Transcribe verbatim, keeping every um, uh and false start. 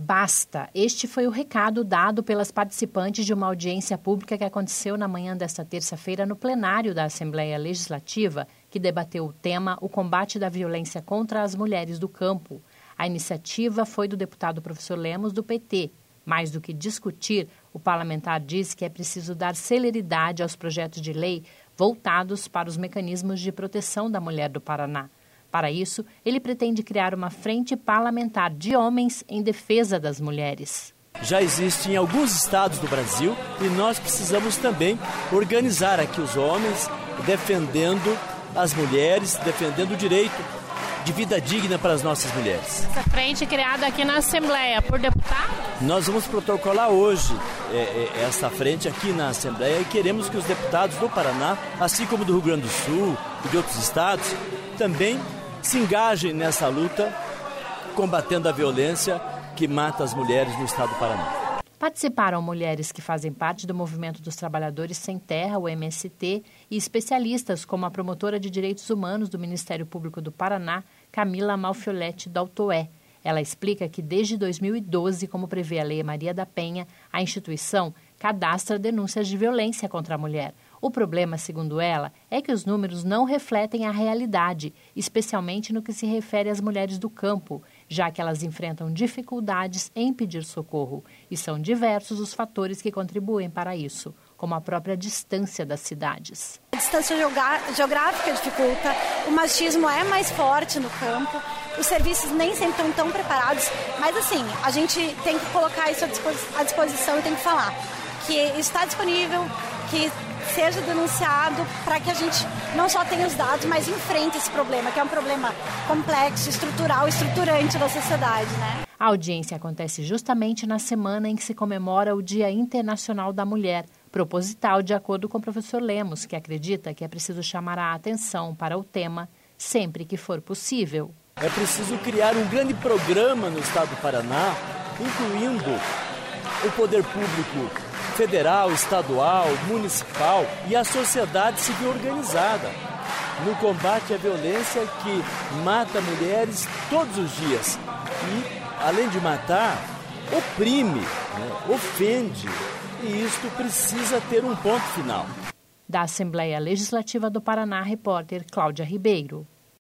Basta! Este foi o recado dado pelas participantes de uma audiência pública que aconteceu na manhã desta terça-feira no plenário da Assembleia Legislativa, que debateu o tema O Combate da Violência contra as Mulheres do Campo. A iniciativa foi do deputado professor Lemos, do P T. Mais do que discutir, o parlamentar diz que é preciso dar celeridade aos projetos de lei voltados para os mecanismos de proteção da mulher do Paraná. Para isso, ele pretende criar uma frente parlamentar de homens em defesa das mulheres. Já existe em alguns estados do Brasil e nós precisamos também organizar aqui os homens defendendo as mulheres, defendendo o direito de vida digna para as nossas mulheres. Essa frente criada aqui na Assembleia por deputados? Nós vamos protocolar hoje é, é, essa frente aqui na Assembleia e queremos que os deputados do Paraná, assim como do Rio Grande do Sul e de outros estados, também se engajem nessa luta, combatendo a violência que mata as mulheres no estado do Paraná. Participaram mulheres que fazem parte do Movimento dos Trabalhadores Sem Terra, o M S T, e especialistas como a promotora de direitos humanos do Ministério Público do Paraná, Camila Malfioletti Daltoé. Ela explica que desde dois mil e doze, como prevê a Lei Maria da Penha, a instituição cadastra denúncias de violência contra a mulher. O problema, segundo ela, é que os números não refletem a realidade, especialmente no que se refere às mulheres do campo, já que elas enfrentam dificuldades em pedir socorro. E são diversos os fatores que contribuem para isso, como a própria distância das cidades. A distância geográfica dificulta, o machismo é mais forte no campo, os serviços nem sempre estão tão preparados, mas assim, a gente tem que colocar isso à disposição e tem que falar que está disponível, que seja denunciado para que a gente não só tenha os dados, mas enfrente esse problema, que é um problema complexo, estrutural, estruturante da sociedade, né? A audiência acontece justamente na semana em que se comemora o Dia Internacional da Mulher, proposital de acordo com o professor Lemos, que acredita que é preciso chamar a atenção para o tema sempre que for possível. É preciso criar um grande programa no estado do Paraná, incluindo o poder público federal, estadual, municipal e a sociedade civil organizada no combate à violência que mata mulheres todos os dias e, além de matar, oprime, né, ofende, e isto precisa ter um ponto final. Da Assembleia Legislativa do Paraná, repórter Cláudia Ribeiro.